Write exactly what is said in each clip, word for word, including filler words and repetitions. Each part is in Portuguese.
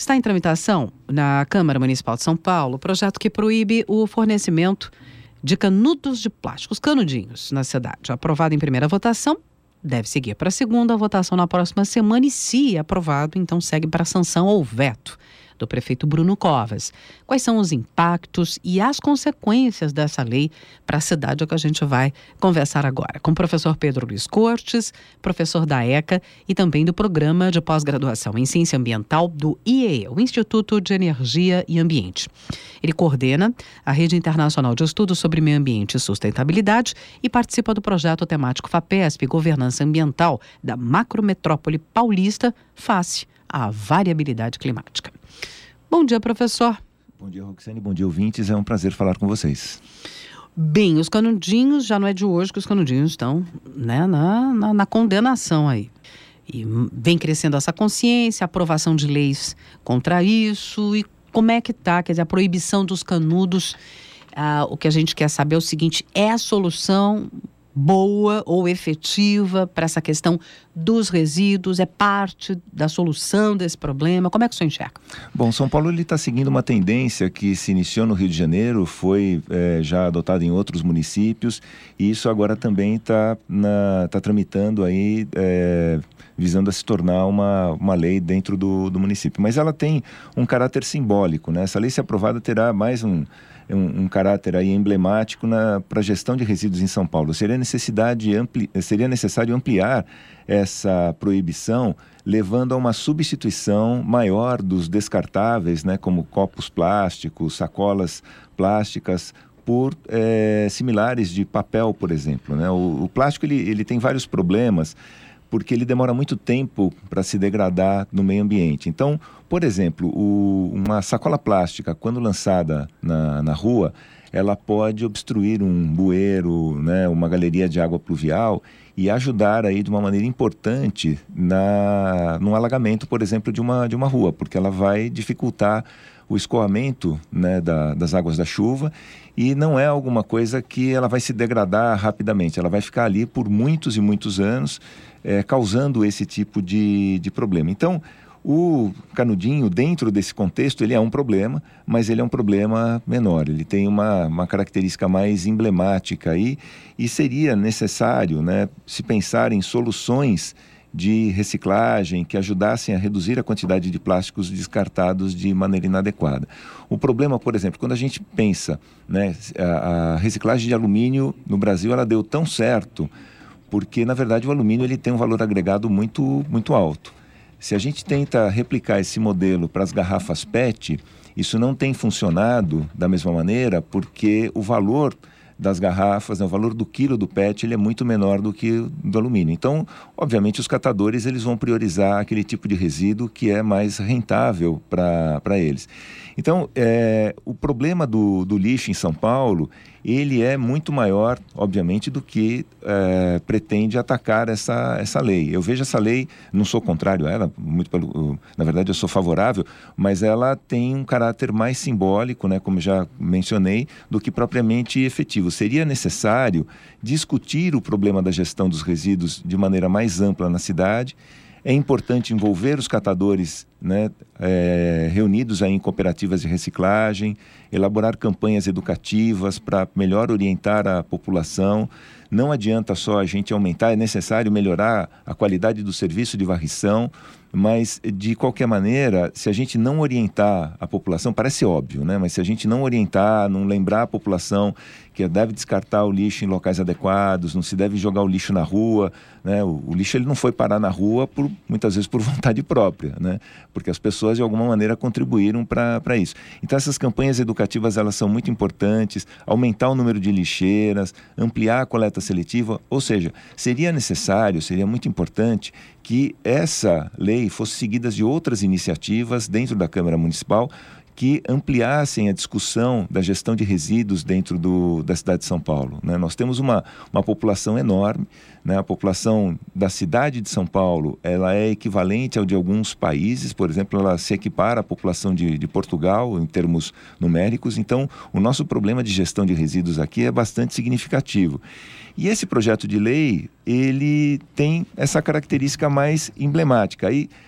Está em tramitação na Câmara Municipal de São Paulo o projeto que proíbe o fornecimento de canudos de plástico, os canudinhos, na cidade. Aprovado em primeira votação, deve seguir para a segunda votação na próxima semana e, se aprovado, então segue para a sanção ou veto do prefeito Bruno Covas. Quais são os impactos e as consequências dessa lei para a cidade, é o que a gente vai conversar agora com o professor Pedro Luiz Cortes, professor da ECA e também do Programa de Pós-Graduação em Ciência Ambiental do I E E, o Instituto de Energia e Ambiente. Ele coordena a Rede Internacional de Estudos sobre Meio Ambiente e Sustentabilidade e participa do projeto temático FAPESP, Governança Ambiental da Macrometrópole Paulista, face à variabilidade climática. Bom dia, professor. Bom dia, Roxane. Bom dia, ouvintes. É um prazer falar com vocês. Bem, os canudinhos, já não é de hoje que os canudinhos estão, né, na, na, na condenação aí. E vem crescendo essa consciência, a aprovação de leis contra isso. E como é que está, quer dizer, a proibição dos canudos? Ah, o que a gente quer saber é o seguinte: é a solução boa ou efetiva para essa questão dos resíduos? É parte da solução desse problema? Como é que o senhor enxerga? Bom, São Paulo está seguindo uma tendência que se iniciou no Rio de Janeiro, foi é, já adotada em outros municípios, e isso agora também está tá tramitando aí, é, visando a se tornar uma, uma lei dentro do, do município. Mas ela tem um caráter simbólico, né? Essa lei, se aprovada, terá mais um Um, um caráter aí emblemático para a gestão de resíduos em São Paulo. Seria, necessidade ampli, seria necessário ampliar essa proibição, levando a uma substituição maior dos descartáveis, né, como copos plásticos, sacolas plásticas, por é, similares de papel, por exemplo, né? O, o plástico ele, ele tem vários problemas, porque ele demora muito tempo para se degradar no meio ambiente. Então, por exemplo, o, uma sacola plástica, quando lançada na, na rua, ela pode obstruir um bueiro, né, uma galeria de água pluvial, e ajudar aí de uma maneira importante na, no alagamento, por exemplo, de uma, de uma rua, porque ela vai dificultar o escoamento, né, da, das águas da chuva, e não é alguma coisa que ela vai se degradar rapidamente, ela vai ficar ali por muitos e muitos anos, é, causando esse tipo de, de problema. Então, o canudinho, dentro desse contexto, ele é um problema, mas ele é um problema menor, ele tem uma, uma característica mais emblemática aí, e seria necessário, né, se pensar em soluções de reciclagem que ajudassem a reduzir a quantidade de plásticos descartados de maneira inadequada. O problema, por exemplo, quando a gente pensa, né, a, a reciclagem de alumínio no Brasil, ela deu tão certo, porque na verdade o alumínio ele tem um valor agregado muito, muito alto. Se a gente tenta replicar esse modelo para as garrafas P E T, isso não tem funcionado da mesma maneira, porque o valor das garrafas, né, o valor do quilo do P E T, ele é muito menor do que do alumínio. Então, obviamente, os catadores eles vão priorizar aquele tipo de resíduo que é mais rentável para eles. Então, é, o problema do, do lixo em São Paulo, ele é muito maior, obviamente, do que é, pretende atacar essa, essa lei. Eu vejo essa lei, não sou contrário a ela, muito pelo, na verdade eu sou favorável, mas ela tem um caráter mais simbólico, né, como já mencionei, do que propriamente efetivo. Seria necessário discutir o problema da gestão dos resíduos de maneira mais ampla na cidade. É importante envolver os catadores, né, é, reunidos aí em cooperativas de reciclagem, elaborar campanhas educativas para melhor orientar a população. Não adianta só a gente aumentar, é necessário melhorar a qualidade do serviço de varrição, mas de qualquer maneira, se a gente não orientar a população, parece óbvio, né? Mas se a gente não orientar, não lembrar a população que deve descartar o lixo em locais adequados, não se deve jogar o lixo na rua, né? O, o lixo ele não foi parar na rua por, muitas vezes por vontade própria, né? Porque as pessoas de alguma maneira contribuíram para isso. Então essas campanhas educativas elas são muito importantes, aumentar o número de lixeiras, ampliar a coleta seletiva, ou seja, seria necessário, seria muito importante que essa lei fosse seguida de outras iniciativas dentro da Câmara Municipal que ampliassem a discussão da gestão de resíduos dentro do, da cidade de São Paulo, né? Nós temos uma, uma população enorme, né? A população da cidade de São Paulo ela é equivalente ao de alguns países, por exemplo, ela se equipara à população de, de Portugal em termos numéricos. Então, o nosso problema de gestão de resíduos aqui é bastante significativo. E esse projeto de lei, ele tem essa característica mais emblemática. Aí,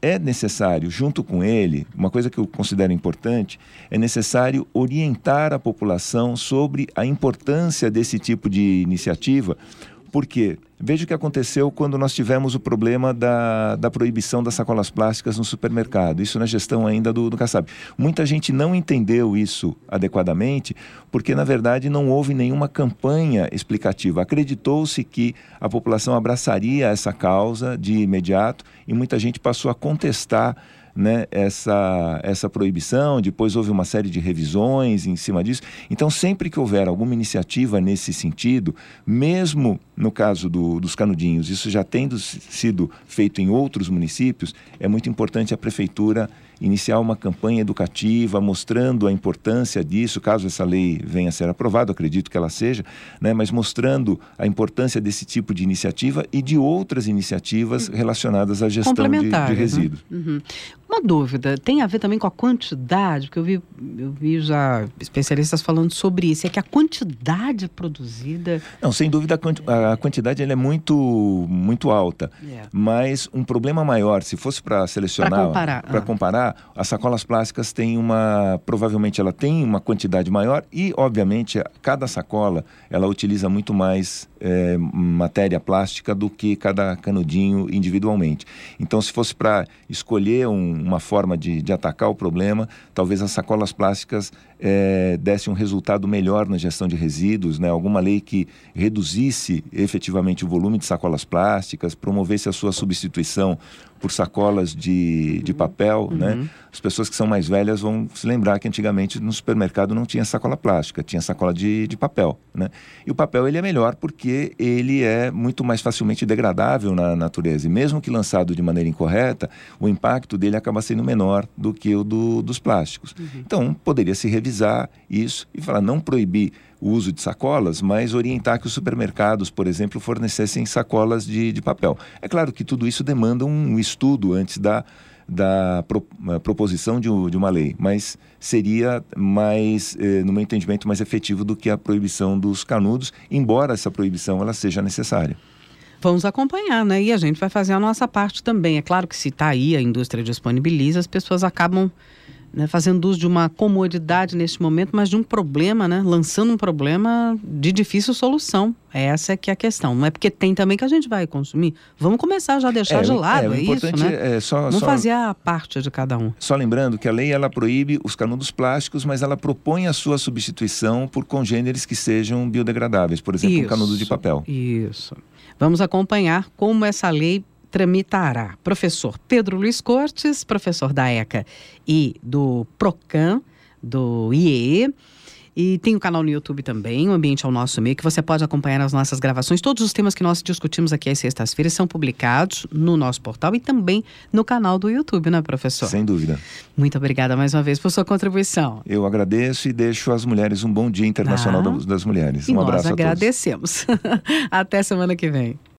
é necessário, junto com ele, uma coisa que eu considero importante, é necessário orientar a população sobre a importância desse tipo de iniciativa, porque veja o que aconteceu quando nós tivemos o problema da, da proibição das sacolas plásticas no supermercado, isso na gestão ainda do, do Kassab. Muita gente não entendeu isso adequadamente, porque na verdade não houve nenhuma campanha explicativa. Acreditou-se que a população abraçaria essa causa de imediato e muita gente passou a contestar, né, essa, essa proibição. Depois houve uma série de revisões em cima disso. Então, sempre que houver alguma iniciativa nesse sentido, mesmo no caso do, dos canudinhos, isso já tendo sido feito em outros municípios, é muito importante a prefeitura iniciar uma campanha educativa mostrando a importância disso, caso essa lei venha a ser aprovada, acredito que ela seja, né, mas mostrando a importância desse tipo de iniciativa e de outras iniciativas relacionadas à gestão de, de resíduos. Né? Uhum. Uma dúvida, tem a ver também com a quantidade, porque eu vi, eu vi já especialistas falando sobre isso, é que a quantidade produzida... Não, sem dúvida a quantidade ela é muito, muito alta, é. Mas um problema maior, se fosse para selecionar, para comparar, para ah. comparar, as sacolas plásticas têm uma, provavelmente ela tem uma quantidade maior e, obviamente, cada sacola, ela utiliza muito mais é, matéria plástica do que cada canudinho individualmente. Então, se fosse para escolher um, uma forma de, de atacar o problema, talvez as sacolas plásticas é, dessem um resultado melhor na gestão de resíduos, né? Alguma lei que reduzisse efetivamente o volume de sacolas plásticas, promovesse a sua substituição por sacolas de, de papel, uhum. né? As pessoas que são mais velhas vão se lembrar que antigamente no supermercado não tinha sacola plástica, tinha sacola de, de papel, né? E o papel ele é melhor porque ele é muito mais facilmente degradável na natureza. E mesmo que lançado de maneira incorreta, o impacto dele acaba sendo menor do que o do, dos plásticos. Uhum. Então, poderia se revisar isso e falar, não proibir o uso de sacolas, mas orientar que os supermercados, por exemplo, fornecessem sacolas de, de papel. É claro que tudo isso demanda um estudo antes da, da pro, proposição de, de uma lei, mas seria mais, eh, no meu entendimento, mais efetivo do que a proibição dos canudos, embora essa proibição ela seja necessária. Vamos acompanhar, né? E a gente vai fazer a nossa parte também. É claro que se está aí, a indústria disponibiliza, as pessoas acabam... né, fazendo uso de uma comodidade neste momento, mas de um problema, né, lançando um problema de difícil solução. Essa é que é a questão. Não é porque tem também que a gente vai consumir. Vamos começar já a deixar é, de lado, é, é isso, né? É só, Vamos só, fazer a parte de cada um. Só lembrando que a lei ela proíbe os canudos plásticos, mas ela propõe a sua substituição por congêneres que sejam biodegradáveis, por exemplo, isso, um canudo de papel. Isso. Vamos acompanhar como essa lei tramitará. Professor Pedro Luiz Cortes, professor da ECA e do PROCAN, do I E E. E tem o canal no YouTube também, o Ambiente ao Nosso Meio, que você pode acompanhar as nossas gravações. Todos os temas que nós discutimos aqui às sextas-feiras são publicados no nosso portal e também no canal do YouTube, né, professor? Sem dúvida. Muito obrigada mais uma vez por sua contribuição. Eu agradeço e deixo às mulheres um bom Dia Internacional ah, das Mulheres. Um e abraço nós a todos. agradecemos. Até semana que vem.